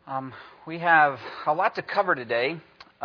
We have a lot to cover today,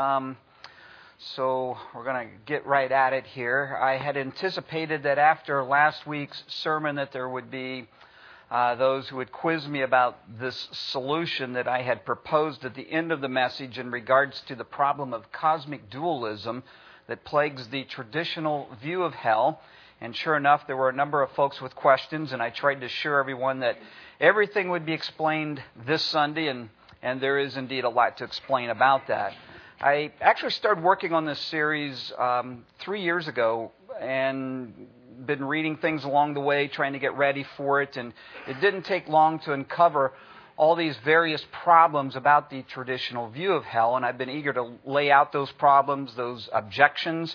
so we're going to get right at it here. I had anticipated that after last week's sermon that there would be those who would quiz me about this solution that I had proposed at the end of the message in regards to the problem of cosmic dualism that plagues the traditional view of hell. And sure enough, there were a number of folks with questions, and I tried to assure everyone that everything would be explained this Sunday, and there is indeed a lot to explain about that. I actually started working on this series 3 years ago and been reading things along the way, trying to get ready for it, and it didn't take long to uncover all these various problems about the traditional view of hell, and I've been eager to lay out those problems, those objections,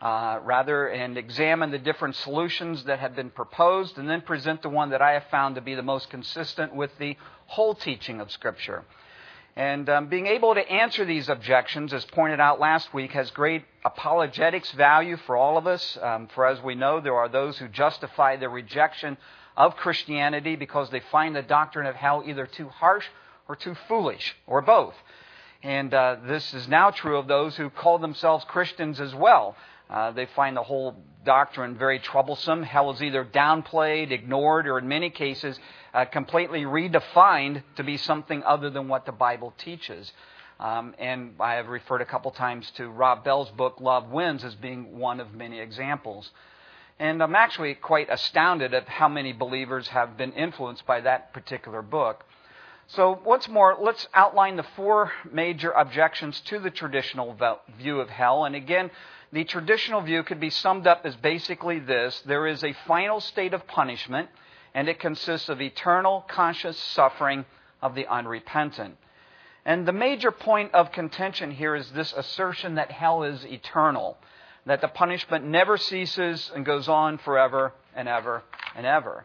and examine the different solutions that have been proposed, and then present the one that I have found to be the most consistent with the whole teaching of Scripture. And being able to answer these objections, as pointed out last week, has great apologetics value for all of us. For as we know, there are those who justify their rejection of Christianity because they find the doctrine of hell either too harsh or too foolish, or both. And this is now true of those who call themselves Christians as well. They find the whole doctrine very troublesome. Hell is either downplayed, ignored, or in many cases completely redefined to be something other than what the Bible teaches. And I have referred a couple times to Rob Bell's book, Love Wins, as being one of many examples. And I'm actually quite astounded at how many believers have been influenced by that particular book. So once more, let's outline the four major objections to the traditional view of hell. And again, the traditional view could be summed up as basically this: there is a final state of punishment, and it consists of eternal conscious suffering of the unrepentant. And the major point of contention here is this assertion that hell is eternal, that the punishment never ceases and goes on forever and ever and ever.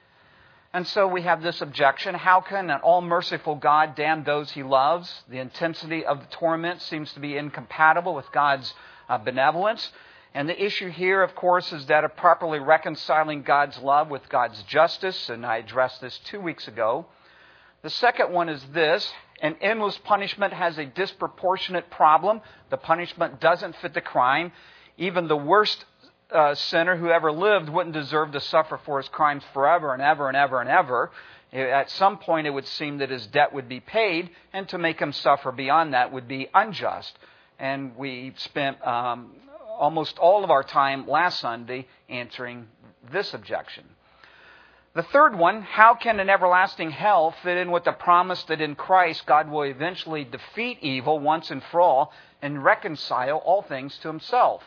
And so we have this objection: how can an all-merciful God damn those He loves? The intensity of the torment seems to be incompatible with God's benevolence. And the issue here, of course, is that of properly reconciling God's love with God's justice, and I addressed this 2 weeks ago. The second one is this: an endless punishment has a disproportionate problem. The punishment doesn't fit the crime. Even the worst sinner who ever lived wouldn't deserve to suffer for his crimes forever and ever and ever and ever. At some point, it would seem that his debt would be paid, and to make him suffer beyond that would be unjust. And we spent almost all of our time last Sunday answering this objection. The third one: how can an everlasting hell fit in with the promise that in Christ God will eventually defeat evil once and for all and reconcile all things to Himself?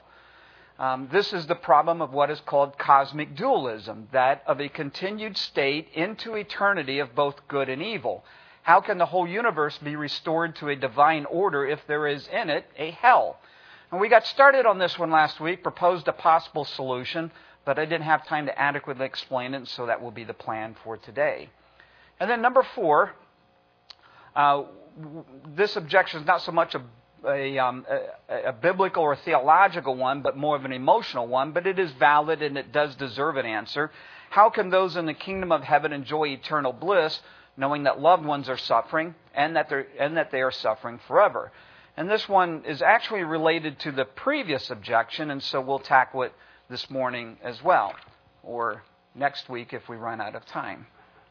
This is the problem of what is called cosmic dualism, that of a continued state into eternity of both good and evil. How can the whole universe be restored to a divine order if there is in it a hell? And we got started on this one last week, proposed a possible solution, but I didn't have time to adequately explain it, so that will be the plan for today. And then number 4, this objection is not so much a biblical or theological one, but more of an emotional one, but it is valid and it does deserve an answer. How can those in the kingdom of heaven enjoy eternal bliss, knowing that loved ones are suffering and that they are suffering forever? And this one is actually related to the previous objection, and so we'll tackle it this morning as well, or next week if we run out of time.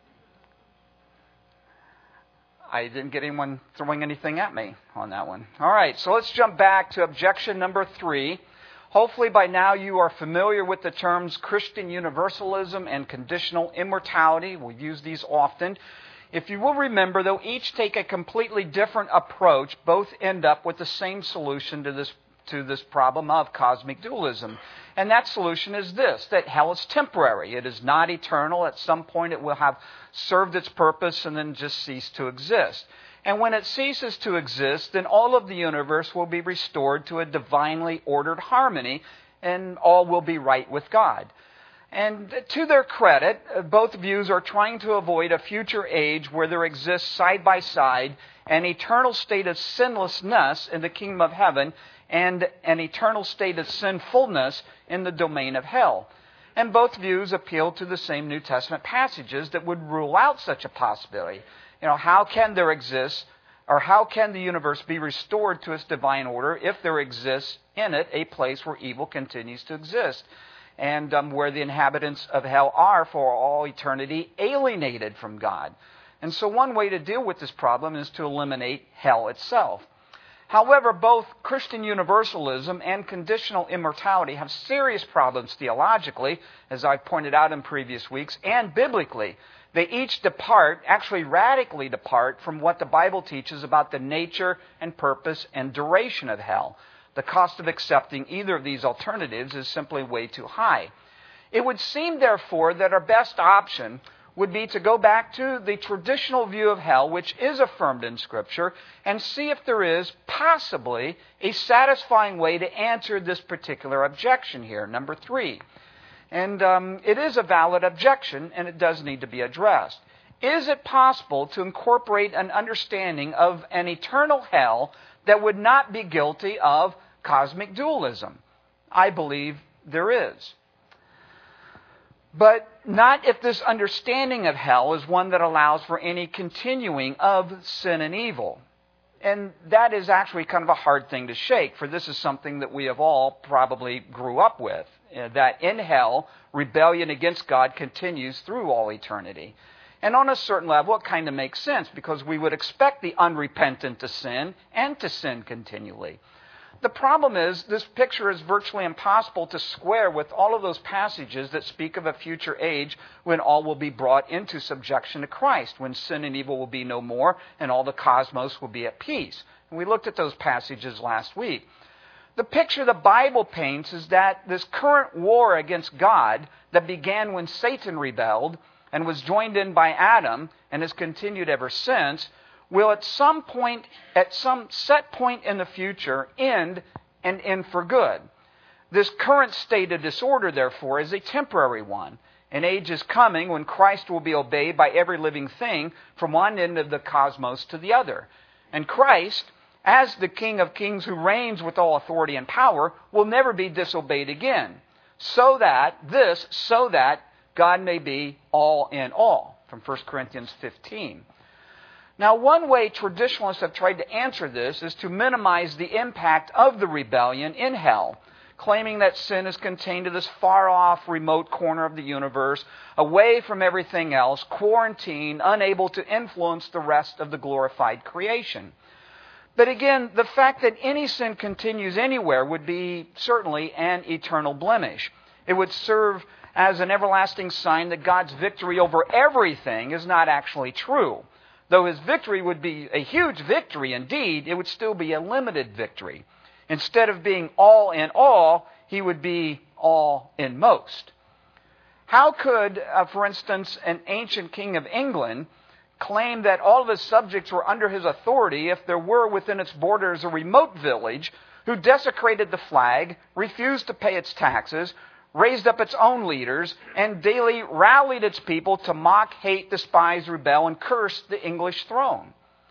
I didn't get anyone throwing anything at me on that one. All right, so let's jump back to objection number 3. Hopefully by now you are familiar with the terms Christian universalism and conditional immortality. We've used these often. If you will remember, though each take a completely different approach, both end up with the same solution to this problem of cosmic dualism. And that solution is this: that hell is temporary. It is not eternal. At some point it will have served its purpose and then just cease to exist. And when it ceases to exist, then all of the universe will be restored to a divinely ordered harmony, and all will be right with God. And to their credit, both views are trying to avoid a future age where there exists side by side an eternal state of sinlessness in the kingdom of heaven and an eternal state of sinfulness in the domain of hell. And both views appeal to the same New Testament passages that would rule out such a possibility. How can there exist or how can the universe be restored to its divine order if there exists in it a place where evil continues to exist, and where the inhabitants of hell are for all eternity alienated from God? And so one way to deal with this problem is to eliminate hell itself. However, both Christian universalism and conditional immortality have serious problems theologically, as I've pointed out in previous weeks, and biblically. They each depart, actually radically depart, from what the Bible teaches about the nature and purpose and duration of hell. The cost of accepting either of these alternatives is simply way too high. It would seem, therefore, that our best option would be to go back to the traditional view of hell, which is affirmed in Scripture, and see if there is possibly a satisfying way to answer this particular objection here, number 3. And it is a valid objection, and it does need to be addressed. Is it possible to incorporate an understanding of an eternal hell that would not be guilty of cosmic dualism? I believe there is. But not if this understanding of hell is one that allows for any continuing of sin and evil. And that is actually kind of a hard thing to shake, for this is something that we have all probably grew up with, that in hell, rebellion against God continues through all eternity. And on a certain level, it kind of makes sense, because we would expect the unrepentant to sin and to sin continually. The problem is, this picture is virtually impossible to square with all of those passages that speak of a future age when all will be brought into subjection to Christ, when sin and evil will be no more and all the cosmos will be at peace. And we looked at those passages last week. The picture the Bible paints is that this current war against God that began when Satan rebelled and was joined in by Adam and has continued ever since will at some point, at some set point in the future, end and end for good. This current state of disorder, therefore, is a temporary one. An age is coming when Christ will be obeyed by every living thing from one end of the cosmos to the other. And Christ, as the King of Kings who reigns with all authority and power, will never be disobeyed again. So that God may be all in all, from 1 Corinthians 15. Now, one way traditionalists have tried to answer this is to minimize the impact of the rebellion in hell, claiming that sin is contained to this far-off, remote corner of the universe, away from everything else, quarantined, unable to influence the rest of the glorified creation. But again, the fact that any sin continues anywhere would be certainly an eternal blemish. It would serve as an everlasting sign that God's victory over everything is not actually true. Though his victory would be a huge victory indeed, it would still be a limited victory. Instead of being all in all, he would be all in most. How could, for instance, an ancient king of England claim that all of his subjects were under his authority if there were within its borders a remote village who desecrated the flag, refused to pay its taxes, raised up its own leaders, and daily rallied its people to mock, hate, despise, rebel, and curse the English throne?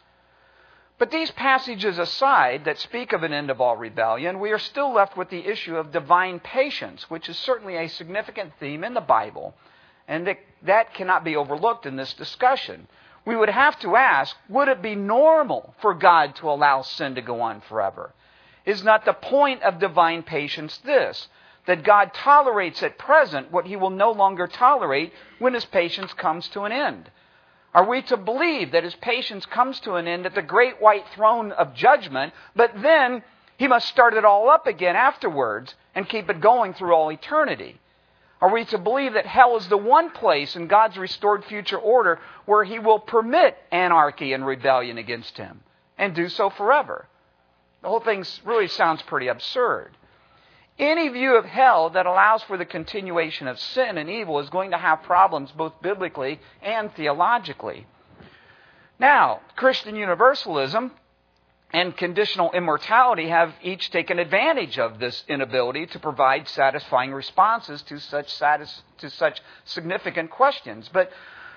But these passages aside that speak of an end of all rebellion, we are still left with the issue of divine patience, which is certainly a significant theme in the Bible, and that cannot be overlooked in this discussion. We would have to ask, would it be normal for God to allow sin to go on forever? Is not the point of divine patience this, that God tolerates at present what he will no longer tolerate when his patience comes to an end? Are we to believe that his patience comes to an end at the great white throne of judgment, but then he must start it all up again afterwards and keep it going through all eternity? Are we to believe that hell is the one place in God's restored future order where he will permit anarchy and rebellion against him and do so forever? The whole thing really sounds pretty absurd. Any view of hell that allows for the continuation of sin and evil is going to have problems both biblically and theologically. Now, Christian universalism and conditional immortality have each taken advantage of this inability to provide satisfying responses to such significant questions. But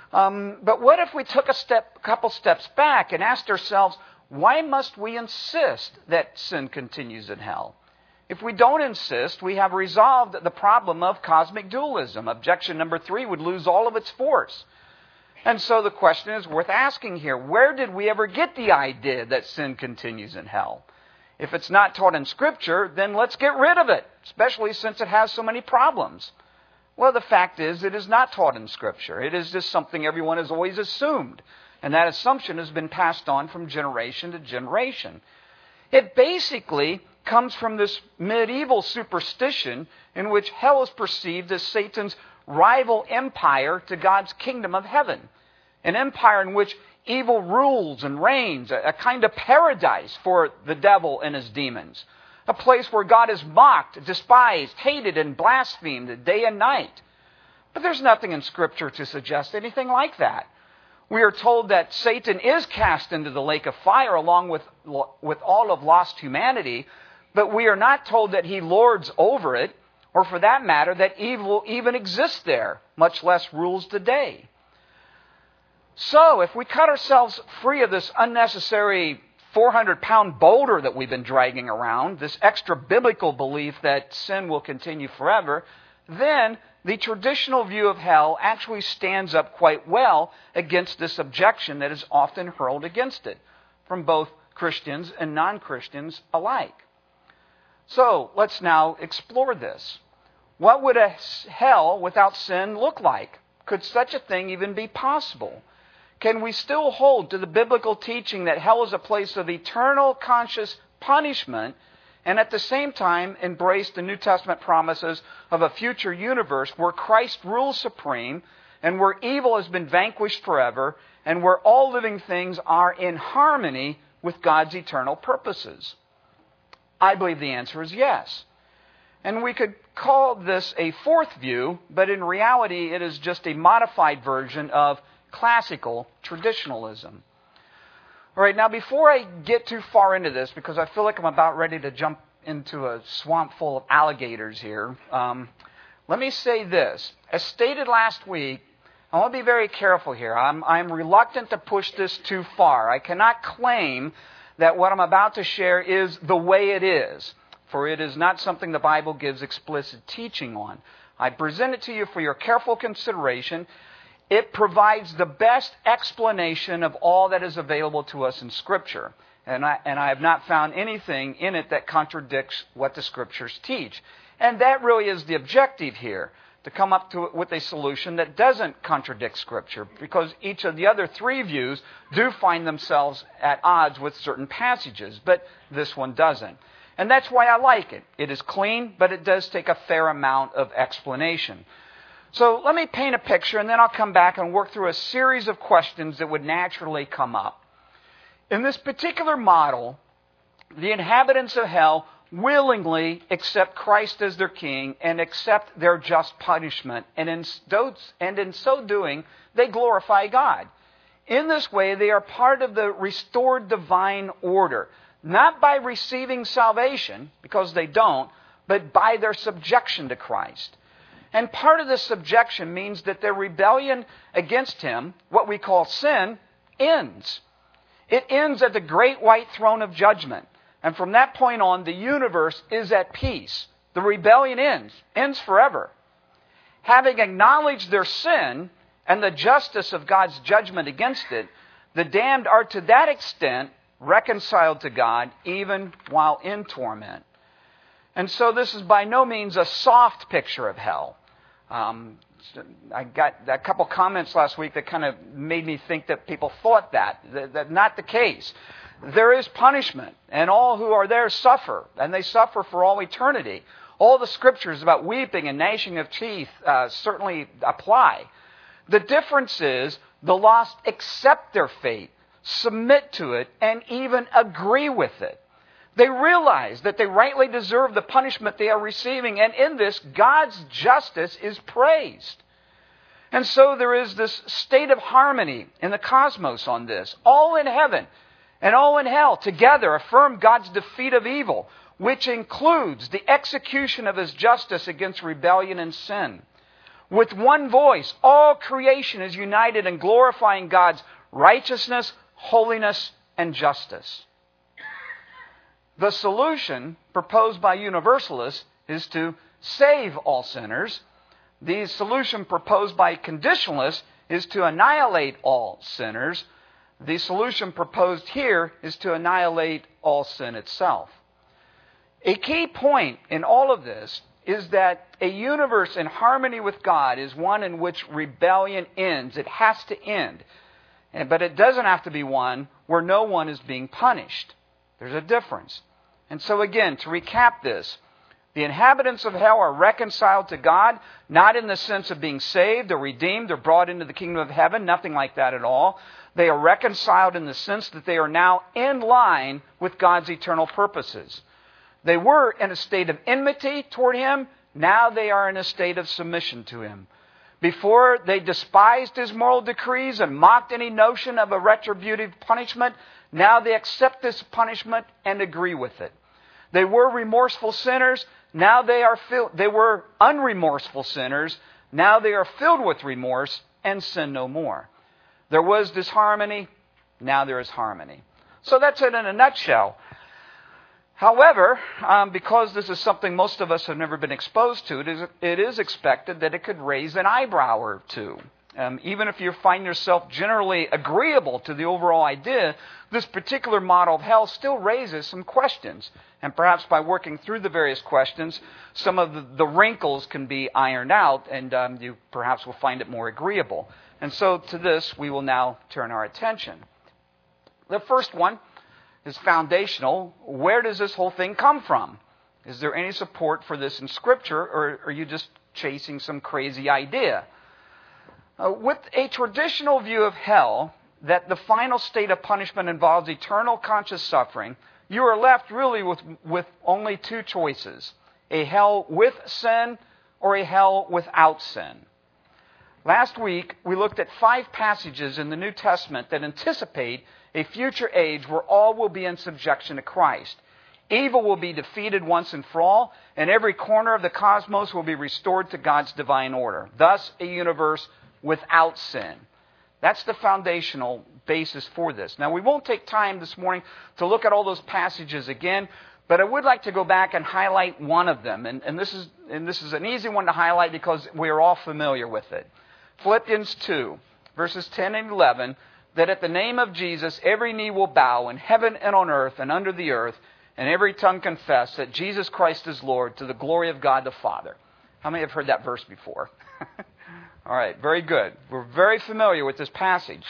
what if we took a couple steps back and asked ourselves, why must we insist that sin continues in hell? If we don't insist, we have resolved the problem of cosmic dualism. Objection number 3 would lose all of its force. And so the question is worth asking here. Where did we ever get the idea that sin continues in hell? If it's not taught in Scripture, then let's get rid of it, especially since it has so many problems. Well, the fact is, it is not taught in Scripture. It is just something everyone has always assumed. And that assumption has been passed on from generation to generation. It basically comes from this medieval superstition in which hell is perceived as Satan's rival empire to God's kingdom of heaven. An empire in which evil rules and reigns, a kind of paradise for the devil and his demons. A place where God is mocked, despised, hated, and blasphemed day and night. But there's nothing in Scripture to suggest anything like that. We are told that Satan is cast into the lake of fire along with all of lost humanity, but we are not told that he lords over it, or for that matter, that evil even exists there, much less rules today. So, if we cut ourselves free of this unnecessary 400-pound boulder that we've been dragging around, this extra biblical belief that sin will continue forever, then the traditional view of hell actually stands up quite well against this objection that is often hurled against it from both Christians and non-Christians alike. So, let's now explore this. What would a hell without sin look like? Could such a thing even be possible? Can we still hold to the biblical teaching that hell is a place of eternal conscious punishment and at the same time embrace the New Testament promises of a future universe where Christ rules supreme and where evil has been vanquished forever and where all living things are in harmony with God's eternal purposes? I believe the answer is yes. And we could call this a fourth view, but in reality it is just a modified version of classical traditionalism. All right, now before I get too far into this, because I feel like I'm about ready to jump into a swamp full of alligators here, let me say this. As stated last week, I want to be very careful here. I'm reluctant to push this too far. I cannot claim that what I'm about to share is the way it is, for it is not something the Bible gives explicit teaching on. I present it to you for your careful consideration. It provides the best explanation of all that is available to us in Scripture. And I have not found anything in it that contradicts what the Scriptures teach. And that really is the objective here, to come up with a solution that doesn't contradict Scripture, because each of the other three views do find themselves at odds with certain passages, but this one doesn't. And that's why I like it. It is clean, but it does take a fair amount of explanation. So let me paint a picture, and then I'll come back and work through a series of questions that would naturally come up. In this particular model, the inhabitants of hell willingly accept Christ as their king and accept their just punishment, and in so doing, they glorify God. In this way, they are part of the restored divine order, not by receiving salvation, because they don't, but by their subjection to Christ. And part of this subjection means that their rebellion against Him, what we call sin, ends. It ends at the great white throne of judgment. And from that point on, the universe is at peace. The rebellion ends forever. Having acknowledged their sin and the justice of God's judgment against it, the damned are to that extent reconciled to God even while in torment. And so this is by no means a soft picture of hell. I got a couple comments last week that kind of made me think that people thought that not the case. There is punishment, and all who are there suffer, and they suffer for all eternity. All the scriptures about weeping and gnashing of teeth certainly apply. The difference is the lost accept their fate, submit to it, and even agree with it. They realize that they rightly deserve the punishment they are receiving, and in this, God's justice is praised. And so there is this state of harmony in the cosmos on this. All in heaven and all in hell together affirm God's defeat of evil, which includes the execution of His justice against rebellion and sin. With one voice, all creation is united in glorifying God's righteousness, holiness, and justice. The solution proposed by universalists is to save all sinners. The solution proposed by conditionalists is to annihilate all sinners. The solution proposed here is to annihilate all sin itself. A key point in all of this is that a universe in harmony with God is one in which rebellion ends. It has to end. But it doesn't have to be one where no one is being punished. There's a difference. And so again, to recap this, the inhabitants of hell are reconciled to God, not in the sense of being saved or redeemed or brought into the kingdom of heaven, nothing like that at all. They are reconciled in the sense that they are now in line with God's eternal purposes. They were in a state of enmity toward Him. Now they are in a state of submission to Him. Before, they despised His moral decrees and mocked any notion of a retributive punishment. Now they accept this punishment and agree with it. They were remorseful sinners. Now they were unremorseful sinners. Now they are filled with remorse and sin no more. There was disharmony. Now there is harmony. So that's it in a nutshell. However, because this is something most of us have never been exposed to, it is expected that it could raise an eyebrow or two. Even if you find yourself generally agreeable to the overall idea, this particular model of hell still raises some questions. And perhaps by working through the various questions, some of the wrinkles can be ironed out, and you perhaps will find it more agreeable. And so to this, we will now turn our attention. The first one is foundational. Where does this whole thing come from? Is there any support for this in Scripture, or are you just chasing some crazy idea? With a traditional view of hell, that the final state of punishment involves eternal conscious suffering, you are left really with only two choices: a hell with sin or a hell without sin. Last week, we looked at 5 passages in the New Testament that anticipate a future age where all will be in subjection to Christ. Evil will be defeated once and for all, and every corner of the cosmos will be restored to God's divine order. Thus, a universe without sin. That's the foundational basis for this. Now, we won't take time this morning to look at all those passages again, but I would like to go back and highlight one of them. And this is an easy one to highlight because we are all familiar with it. Philippians 2, verses 10 and 11, that at the name of Jesus every knee will bow in heaven and on earth and under the earth, and every tongue confess that Jesus Christ is Lord, to the glory of God the Father. How many have heard that verse before? All right, very good. We're very familiar with this passage.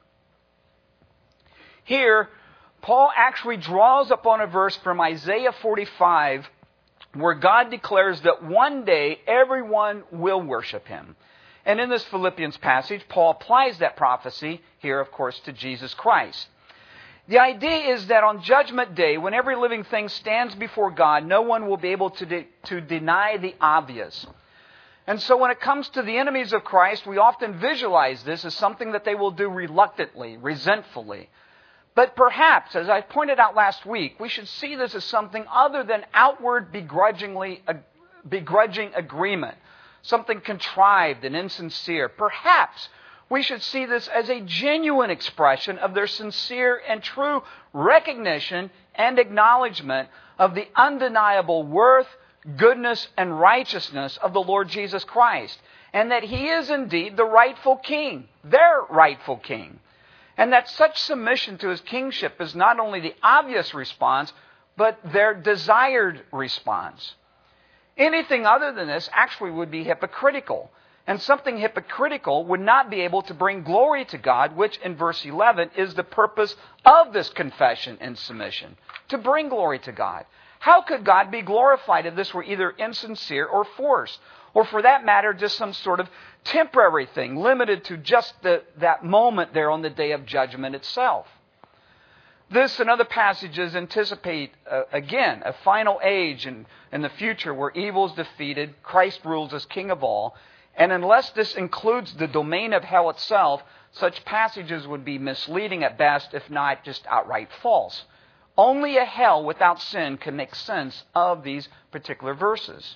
Here, Paul actually draws upon a verse from Isaiah 45 where God declares that one day everyone will worship Him. And in this Philippians passage, Paul applies that prophecy here, of course, to Jesus Christ. The idea is that on Judgment Day, when every living thing stands before God, no one will be able to deny the obvious. And so when it comes to the enemies of Christ, we often visualize this as something that they will do reluctantly, resentfully. But perhaps, as I pointed out last week, we should see this as something other than outward begrudging agreement, something contrived and insincere. Perhaps we should see this as a genuine expression of their sincere and true recognition and acknowledgement of the undeniable worth, goodness, and righteousness of the Lord Jesus Christ, and that He is indeed the rightful King, their rightful King, and that such submission to His kingship is not only the obvious response, but their desired response. Anything other than this actually would be hypocritical, and something hypocritical would not be able to bring glory to God, which in verse 11 is the purpose of this confession and submission, to bring glory to God. How could God be glorified if this were either insincere or forced? Or for that matter, just some sort of temporary thing, limited to just that moment there on the day of judgment itself. This and other passages anticipate, again, a final age in the future where evil is defeated, Christ rules as King of all, and unless this includes the domain of hell itself, such passages would be misleading at best, if not just outright false. Only a hell without sin can make sense of these particular verses.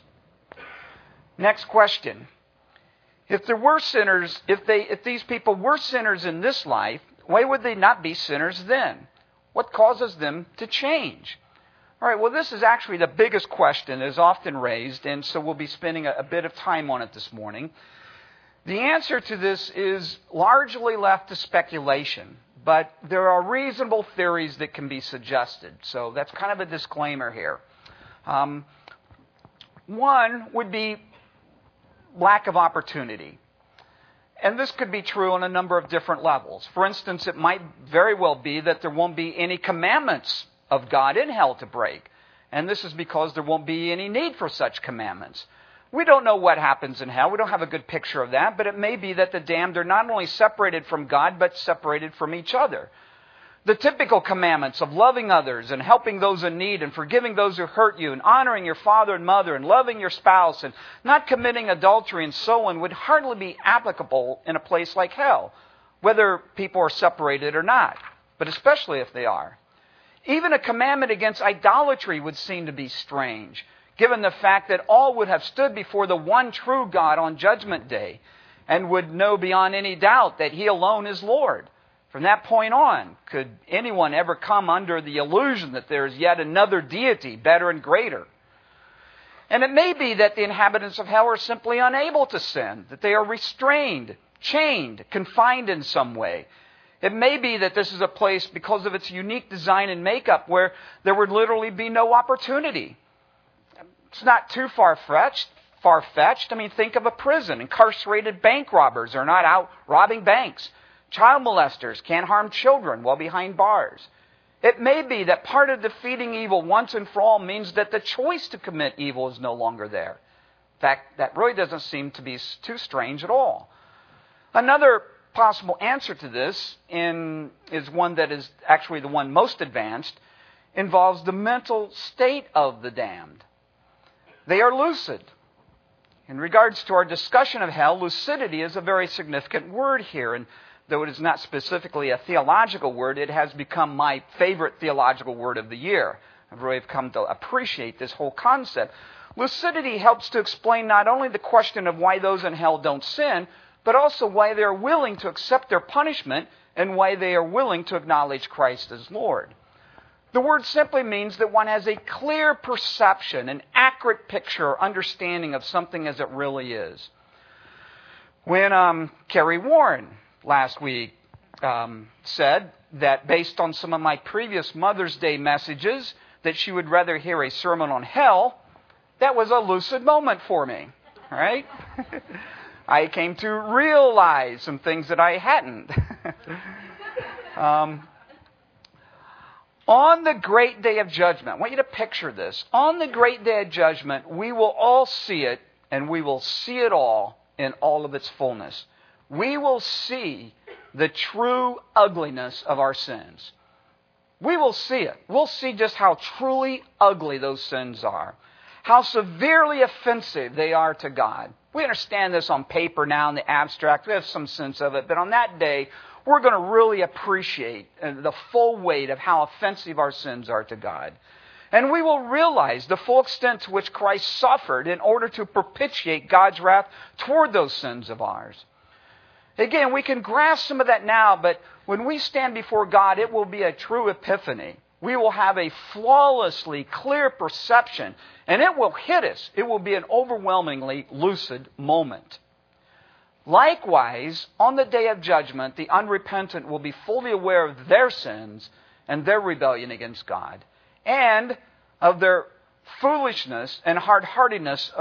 Next question. If there were sinners, if these people were sinners in this life, why would they not be sinners then? What causes them to change? All right, well, this is actually the biggest question that is often raised, and so we'll be spending a bit of time on it this morning. The answer to this is largely left to speculation, but there are reasonable theories that can be suggested. So that's kind of a disclaimer here. One would be lack of opportunity. And this could be true on a number of different levels. For instance, it might very well be that there won't be any commandments of God in hell to break. And this is because there won't be any need for such commandments. We don't know what happens in hell. We don't have a good picture of that. But it may be that the damned are not only separated from God, but separated from each other. The typical commandments of loving others and helping those in need and forgiving those who hurt you and honoring your father and mother and loving your spouse and not committing adultery and so on would hardly be applicable in a place like hell, whether people are separated or not, but especially if they are. Even a commandment against idolatry would seem to be strange, given the fact that all would have stood before the one true God on Judgment Day and would know beyond any doubt that He alone is Lord. From that point on, could anyone ever come under the illusion that there is yet another deity, better and greater? And it may be that the inhabitants of hell are simply unable to sin, that they are restrained, chained, confined in some way. It may be that this is a place, because of its unique design and makeup, where there would literally be no opportunity. It's not too far-fetched. I mean, think of a prison. Incarcerated bank robbers are not out robbing banks. Child molesters can't harm children while behind bars. It may be that part of defeating evil once and for all means that the choice to commit evil is no longer there. In fact, that really doesn't seem to be too strange at all. Another possible answer to this is one that is actually the one most advanced, involves the mental state of the damned. They are lucid. In regards to our discussion of hell, lucidity is a very significant word here, and though it is not specifically a theological word, it has become my favorite theological word of the year. I've really come to appreciate this whole concept. Lucidity helps to explain not only the question of why those in hell don't sin, but also why they are willing to accept their punishment and why they are willing to acknowledge Christ as Lord. The word simply means that one has a clear perception, an accurate picture or understanding of something as it really is. When Kerry Warren last week said that based on some of my previous Mother's Day messages that she would rather hear a sermon on hell, that was a lucid moment for me, right? I came to realize some things that I hadn't. On the great day of judgment, I want you to picture this. On the great day of judgment, we will all see it, and we will see it all in all of its fullness. We will see the true ugliness of our sins. We will see it. We'll see just how truly ugly those sins are, how severely offensive they are to God. We understand this on paper now in the abstract. We have some sense of it. But on that day, we're going to really appreciate the full weight of how offensive our sins are to God. And we will realize the full extent to which Christ suffered in order to propitiate God's wrath toward those sins of ours. Again, we can grasp some of that now, but when we stand before God, it will be a true epiphany. We will have a flawlessly clear perception, and it will hit us. It will be an overwhelmingly lucid moment. Likewise, on the day of judgment, the unrepentant will be fully aware of their sins and their rebellion against God, and of their foolishness and hard-heartedness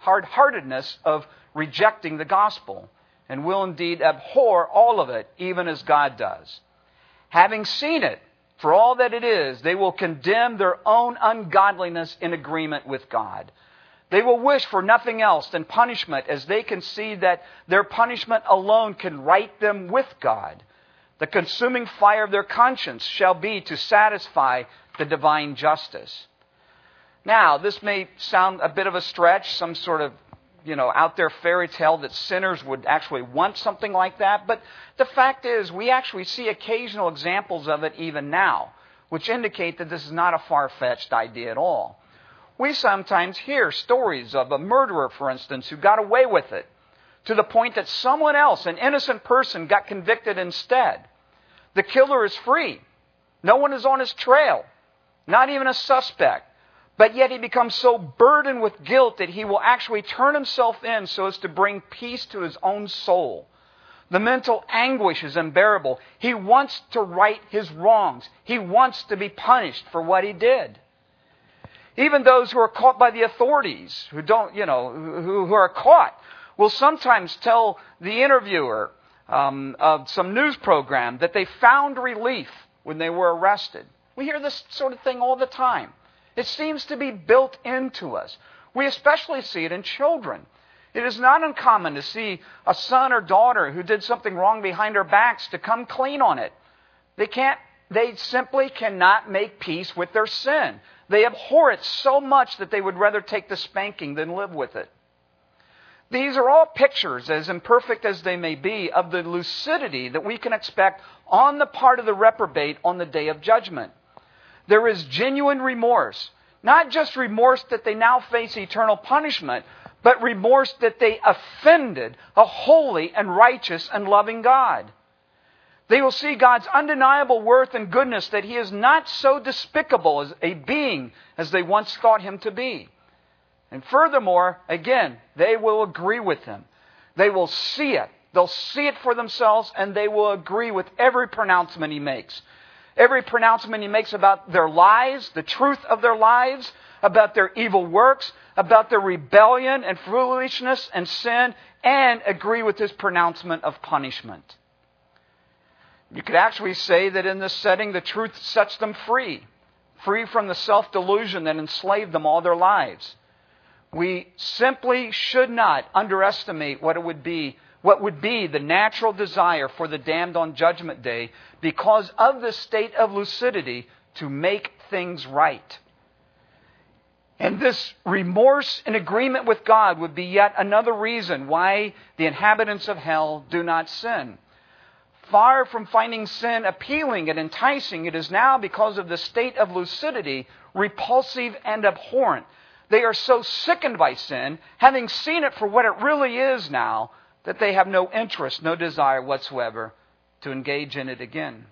of rejecting the gospel, and will indeed abhor all of it, even as God does. Having seen it for all that it is, they will condemn their own ungodliness in agreement with God. They will wish for nothing else than punishment, as they can see that their punishment alone can right them with God. The consuming fire of their conscience shall be to satisfy the divine justice. Now, this may sound a bit of a stretch, some sort of out there fairy tale that sinners would actually want something like that. But the fact is, we actually see occasional examples of it even now, which indicate that this is not a far-fetched idea at all. We sometimes hear stories of a murderer, for instance, who got away with it, to the point that someone else, an innocent person, got convicted instead. The killer is free. No one is on his trail, not even a suspect. But yet he becomes so burdened with guilt that he will actually turn himself in so as to bring peace to his own soul. The mental anguish is unbearable. He wants to right his wrongs. He wants to be punished for what he did. Even those who are caught by the authorities, who are caught, will sometimes tell the interviewer of some news program that they found relief when they were arrested. We hear this sort of thing all the time. It seems to be built into us. We especially see it in children. It is not uncommon to see a son or daughter who did something wrong behind our backs to come clean on it. They simply cannot make peace with their sin. They abhor it so much that they would rather take the spanking than live with it. These are all pictures, as imperfect as they may be, of the lucidity that we can expect on the part of the reprobate on the day of judgment. There is genuine remorse. Not just remorse that they now face eternal punishment, but remorse that they offended a holy and righteous and loving God. They will see God's undeniable worth and goodness, that He is not so despicable as a being as they once thought Him to be. And furthermore, again, they will agree with Him. They will see it. They'll see it for themselves, and they will agree with every pronouncement He makes. Every pronouncement He makes about their lives, the truth of their lives, about their evil works, about their rebellion and foolishness and sin, and agree with His pronouncement of punishment. You could actually say that in this setting, the truth sets them free from the self-delusion that enslaved them all their lives. We simply should not underestimate what would be the natural desire for the damned on Judgment Day because of the state of lucidity to make things right. And this remorse and agreement with God would be yet another reason why the inhabitants of hell do not sin. Far from finding sin appealing and enticing, it is now, because of the state of lucidity, repulsive and abhorrent. They are so sickened by sin, having seen it for what it really is now, that they have no interest, no desire whatsoever to engage in it again.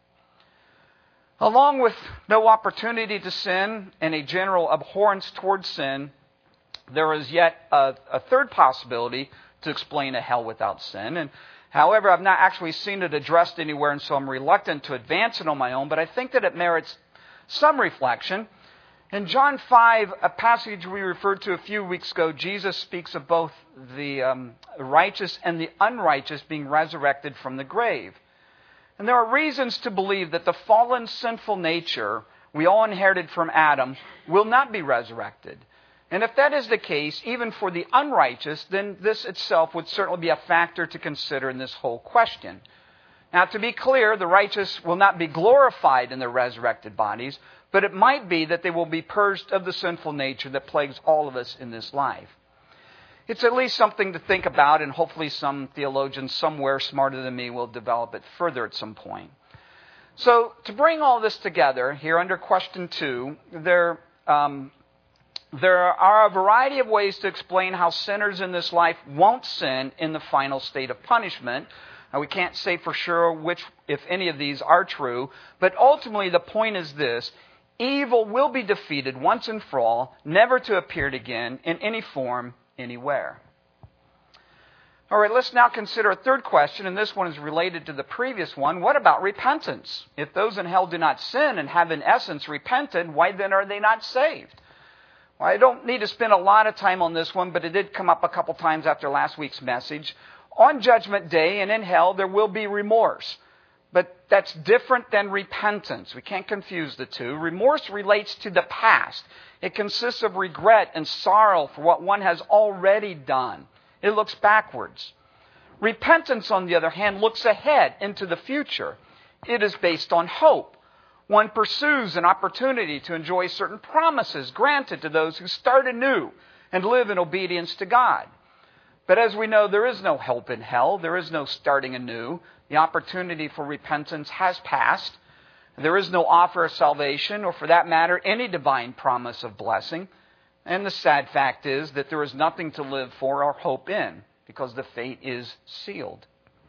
Along with no opportunity to sin and a general abhorrence towards sin, there is yet a third possibility to explain a hell without sin. And however, I've not actually seen it addressed anywhere, and so I'm reluctant to advance it on my own, but I think that it merits some reflection. In John 5, a passage we referred to a few weeks ago, Jesus speaks of both the righteous and the unrighteous being resurrected from the grave. And there are reasons to believe that the fallen sinful nature we all inherited from Adam will not be resurrected. And if that is the case, even for the unrighteous, then this itself would certainly be a factor to consider in this whole question. Now, to be clear, the righteous will not be glorified in their resurrected bodies, but it might be that they will be purged of the sinful nature that plagues all of us in this life. It's at least something to think about, and hopefully some theologian somewhere smarter than me will develop it further at some point. So, to bring all this together, here under question 2, there are a variety of ways to explain how sinners in this life won't sin in the final state of punishment. Now, we can't say for sure which, if any of these are true, but ultimately the point is this: evil will be defeated once and for all, never to appear again in any form, anywhere. All right, let's now consider a third question, and this one is related to the previous one. What about repentance? If those in hell do not sin and have in essence repented, why then are they not saved? Well, I don't need to spend a lot of time on this one, but it did come up a couple times after last week's message. On Judgment Day and in hell, there will be remorse. But that's different than repentance. We can't confuse the two. Remorse relates to the past. It consists of regret and sorrow for what one has already done. It looks backwards. Repentance, on the other hand, looks ahead into the future. It is based on hope. One pursues an opportunity to enjoy certain promises granted to those who start anew and live in obedience to God. But as we know, there is no hope in hell. There is no starting anew. The opportunity for repentance has passed. There is no offer of salvation, or for that matter, any divine promise of blessing. And the sad fact is that there is nothing to live for or hope in, because the fate is sealed.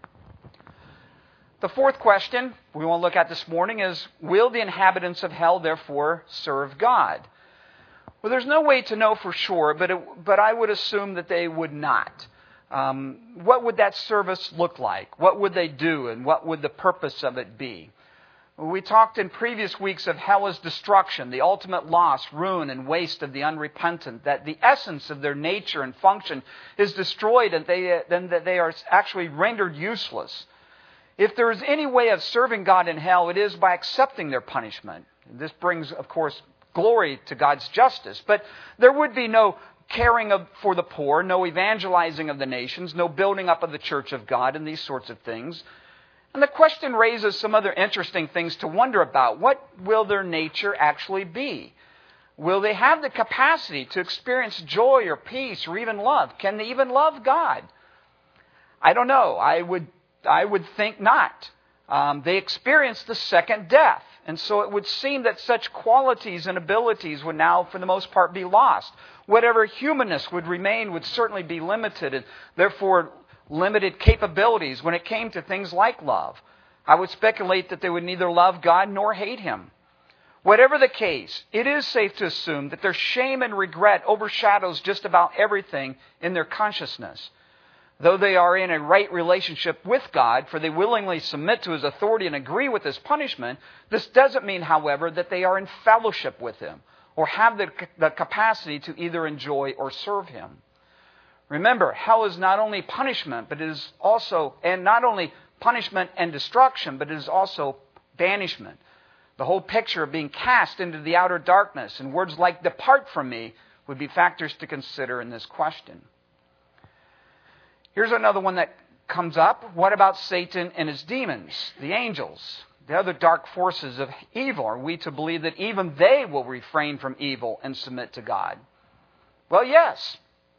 The fourth question we want to look at this morning is, will the inhabitants of hell therefore serve God? Well, there's no way to know for sure, but I would assume that they would not. What would that service look like? What would they do, and what would the purpose of it be? We talked in previous weeks of hell as destruction, the ultimate loss, ruin, and waste of the unrepentant, that the essence of their nature and function is destroyed and that they are actually rendered useless. If there is any way of serving God in hell, it is by accepting their punishment. This brings, of course, glory to God's justice. But there would be no caring for the poor, no evangelizing of the nations, no building up of the church of God, and these sorts of things. And the question raises some other interesting things to wonder about. What will their nature actually be? Will they have the capacity to experience joy or peace or even love? Can they even love God? I don't know. I would think not. They experience the second death. And so it would seem that such qualities and abilities would now, for the most part, be lost. Whatever humanness would remain would certainly be limited, and therefore limited capabilities when it came to things like love. I would speculate that they would neither love God nor hate Him. Whatever the case, it is safe to assume that their shame and regret overshadows just about everything in their consciousness. Though they are in a right relationship with God, for they willingly submit to His authority and agree with His punishment, this doesn't mean, however, that they are in fellowship with Him or have the capacity to either enjoy or serve Him. Remember, hell is not only punishment, but it is also, and not only punishment and destruction, but it is also banishment. The whole picture of being cast into the outer darkness, and words like "depart from me" would be factors to consider in this question. Here's another one that comes up. What about Satan and his demons, the angels, the other dark forces of evil? Are we to believe that even they will refrain from evil and submit to God? Well, yes.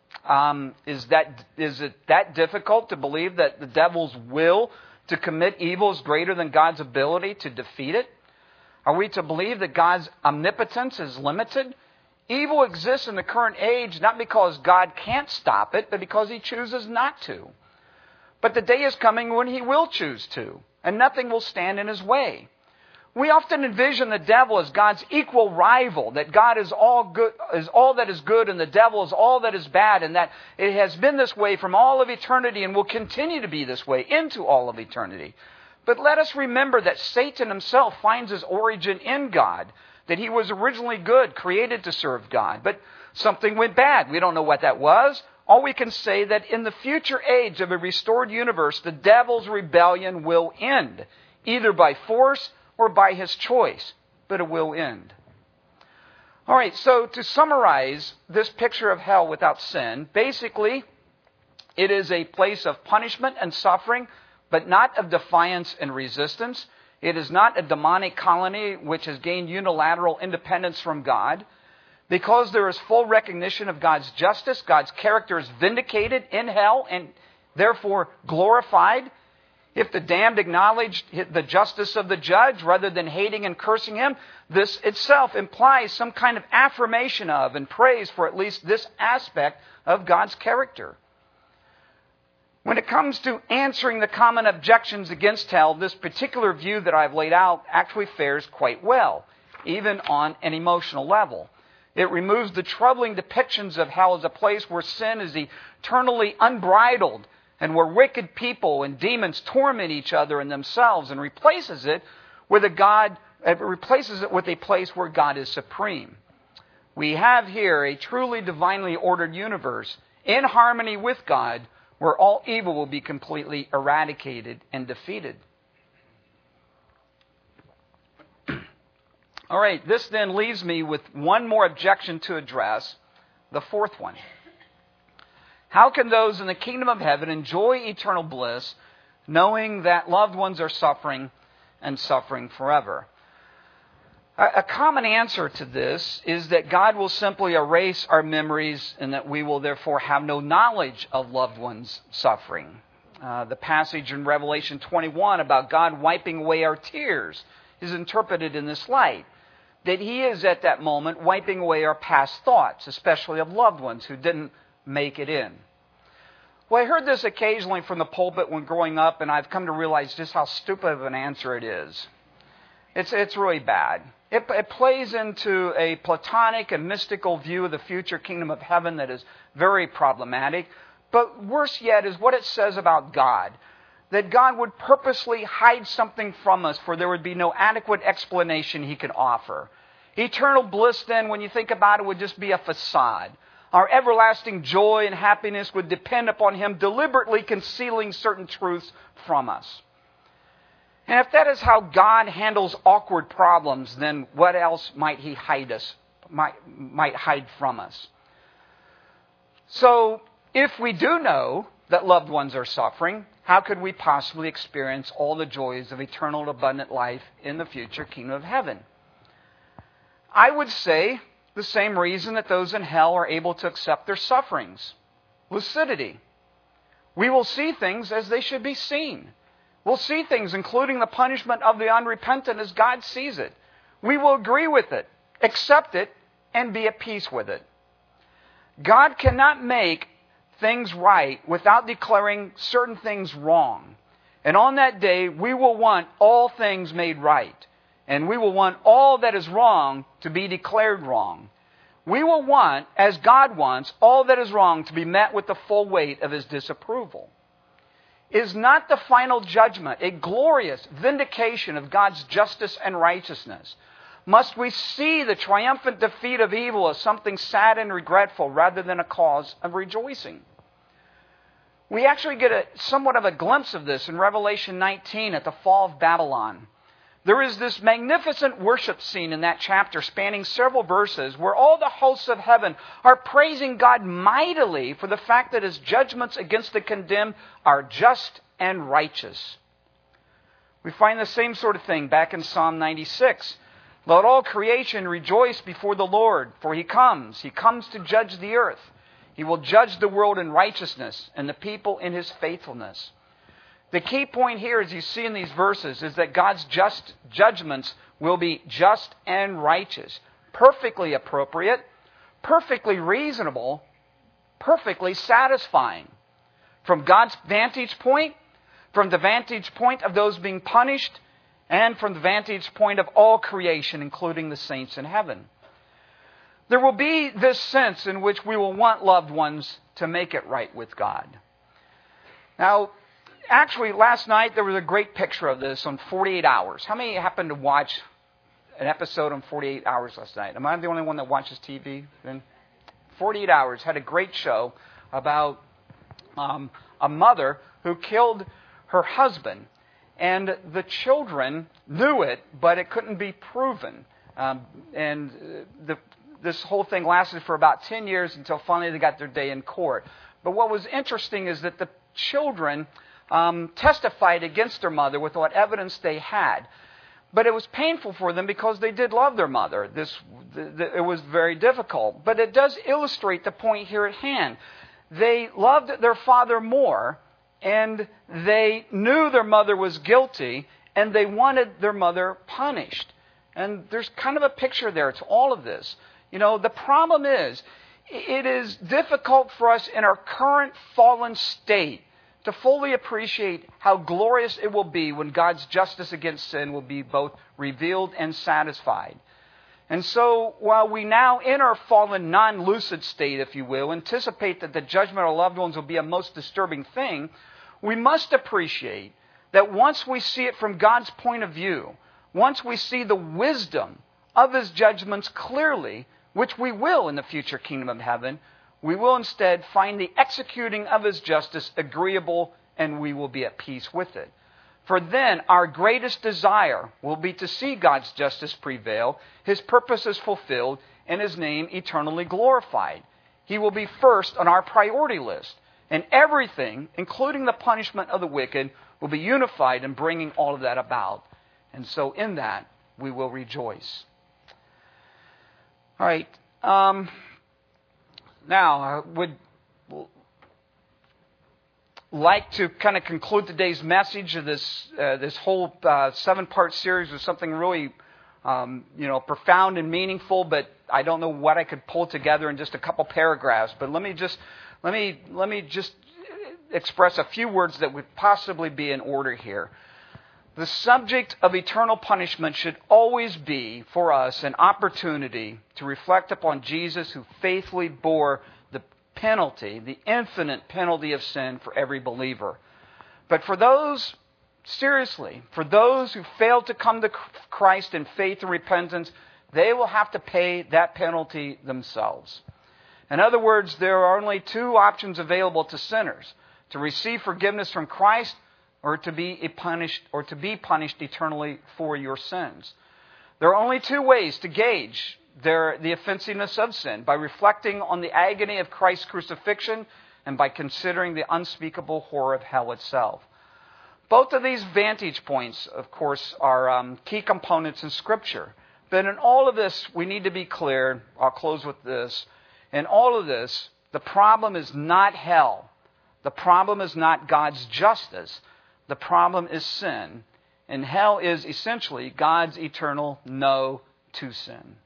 Is it that difficult to believe that the devil's will to commit evil is greater than God's ability to defeat it? Are we to believe that God's omnipotence is limited? Evil exists in the current age not because God can't stop it, but because He chooses not to. But the day is coming when He will choose to, and nothing will stand in His way. We often envision the devil as God's equal rival, that God is all that is good and the devil is all that is bad, and that it has been this way from all of eternity and will continue to be this way into all of eternity. But let us remember that Satan himself finds his origin in God, that he was originally good, created to serve God, but something went bad. We don't know what that was. All we can say that in the future age of a restored universe, the devil's rebellion will end, either by force or by his choice, but it will end. All right, so to summarize this picture of hell without sin, basically, it is a place of punishment and suffering, but not of defiance and resistance. It is not a demonic colony which has gained unilateral independence from God. Because there is full recognition of God's justice, God's character is vindicated in hell and therefore glorified. If the damned acknowledged the justice of the judge rather than hating and cursing him, this itself implies some kind of affirmation of and praise for at least this aspect of God's character. When it comes to answering the common objections against hell, this particular view that I've laid out actually fares quite well, even on an emotional level. It removes the troubling depictions of hell as a place where sin is eternally unbridled and where wicked people and demons torment each other and themselves, and replaces it with a place where God is supreme. We have here a truly divinely ordered universe in harmony with God, where all evil will be completely eradicated and defeated. All right, this then leaves me with one more objection to address, the fourth one. How can those in the kingdom of heaven enjoy eternal bliss, knowing that loved ones are suffering and suffering forever? A common answer to this is that God will simply erase our memories and that we will therefore have no knowledge of loved ones suffering. The passage in Revelation 21 about God wiping away our tears is interpreted in this light, that He is at that moment wiping away our past thoughts, especially of loved ones who didn't make it in. Well, I heard this occasionally from the pulpit when growing up, and I've come to realize just how stupid of an answer it is. It's really bad. It plays into a Platonic and mystical view of the future kingdom of heaven that is very problematic. But worse yet is what it says about God. That God would purposely hide something from us, for there would be no adequate explanation He could offer. Eternal bliss then, when you think about it, would just be a facade. Our everlasting joy and happiness would depend upon Him deliberately concealing certain truths from us. And if that is how God handles awkward problems, then what else might He hide from us? So, if we do know that loved ones are suffering, how could we possibly experience all the joys of eternal and abundant life in the future kingdom of heaven? I would say the same reason that those in hell are able to accept their sufferings. Lucidity. We will see things as they should be seen. We'll see things, including the punishment of the unrepentant, as God sees it. We will agree with it, accept it, and be at peace with it. God cannot make things right without declaring certain things wrong. And on that day, we will want all things made right. And we will want all that is wrong to be declared wrong. We will want, as God wants, all that is wrong to be met with the full weight of His disapproval. Is not the final judgment a glorious vindication of God's justice and righteousness? Must we see the triumphant defeat of evil as something sad and regretful rather than a cause of rejoicing? We actually get somewhat of a glimpse of this in Revelation 19 at the fall of Babylon. There is this magnificent worship scene in that chapter spanning several verses where all the hosts of heaven are praising God mightily for the fact that His judgments against the condemned are just and righteous. We find the same sort of thing back in Psalm 96. Let all creation rejoice before the Lord, for He comes. He comes to judge the earth. He will judge the world in righteousness and the people in His faithfulness. The key point here, as you see in these verses, is that God's just judgments will be just and righteous, perfectly appropriate, perfectly reasonable, perfectly satisfying. From God's vantage point, from the vantage point of those being punished, and from the vantage point of all creation, including the saints in heaven. There will be this sense in which we will want loved ones to make it right with God. Now, actually, last night there was a great picture of this on 48 Hours. How many happened to watch an episode on 48 Hours last night? Am I the only one that watches TV? Then 48 Hours had a great show about a mother who killed her husband. And the children knew it, but it couldn't be proven. This whole thing lasted for about 10 years until finally they got their day in court. But what was interesting is that the children testified against their mother with what evidence they had. But it was painful for them because they did love their mother. It was very difficult. But it does illustrate the point here at hand. They loved their father more, and they knew their mother was guilty, and they wanted their mother punished. And there's kind of a picture there to all of this. You know, the problem is, it is difficult for us in our current fallen state to fully appreciate how glorious it will be when God's justice against sin will be both revealed and satisfied. And so, while we now, in our fallen, non-lucid state, if you will, anticipate that the judgment of our loved ones will be a most disturbing thing, we must appreciate that once we see it from God's point of view, once we see the wisdom of His judgments clearly, which we will in the future kingdom of heaven, we will instead find the executing of His justice agreeable, and we will be at peace with it. For then our greatest desire will be to see God's justice prevail, His purposes fulfilled, and His name eternally glorified. He will be first on our priority list, and everything, including the punishment of the wicked, will be unified in bringing all of that about. And so in that, we will rejoice. All right. Now, I would like to kind of conclude today's message of this whole 7-part series with something really, profound and meaningful. But I don't know what I could pull together in just a couple paragraphs. But let me just express a few words that would possibly be in order here. The subject of eternal punishment should always be, for us, an opportunity to reflect upon Jesus, who faithfully bore the penalty, the infinite penalty of sin for every believer. But for those, seriously, for those who fail to come to Christ in faith and repentance, they will have to pay that penalty themselves. In other words, there are only two options available to sinners: to receive forgiveness from Christ, or to be punished eternally for your sins. There are only two ways to gauge the offensiveness of sin: by reflecting on the agony of Christ's crucifixion and by considering the unspeakable horror of hell itself. Both of these vantage points, of course, are key components in Scripture. But in all of this, we need to be clear. I'll close with this. In all of this, the problem is not hell. The problem is not God's justice. The problem is sin. And hell is essentially God's eternal no to sin.